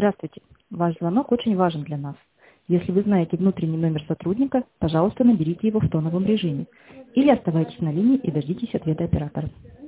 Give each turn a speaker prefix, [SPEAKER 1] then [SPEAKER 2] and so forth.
[SPEAKER 1] Здравствуйте. Ваш звонок очень важен для нас. Если вы знаете внутренний номер сотрудника, пожалуйста, наберите его в тоновом режиме. Или оставайтесь на линии и дождитесь ответа оператора.